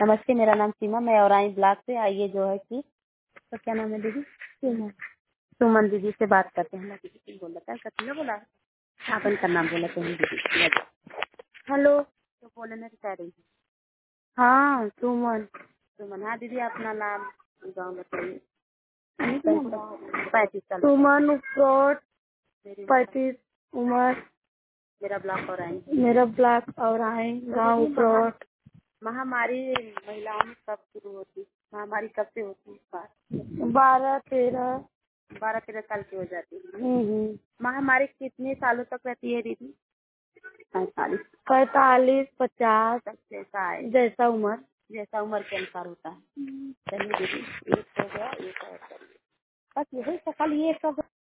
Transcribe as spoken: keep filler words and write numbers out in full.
नमस्ते, मेरा नाम सीमा, मैं औराई ब्लॉक से आइए जो है कि तो क्या नाम है दीदी? सुमन। सुमन दीदी से बात करते हैं ना दीदी बोला था कथी बोला आपन का नाम बोला कहीं दीदी हेलो तो बोले ना कह रही हाँ सुमन सुमन हाँ दीदी अपना नाम गाँव बताइए। पैंतीस साल सुमन उपरोट पैंतीस उम्र मेरा ब्लॉक और आए मेरा ब्लॉक और आए गाँव उपरोट। महामारी महिलाओं में कब शुरू होती महामारी कब से होती है बात बारह तेरह बारह तेरह साल की हो जाती है। महामारी कितने सालों तक रहती है दीदी? पैंतालीस पैंतालीस पचास जैसा है जैसा उम्र जैसा उम्र के अनुसार होता है। चलिए दीदी एक हो गया एक और बस यही सकल ये सब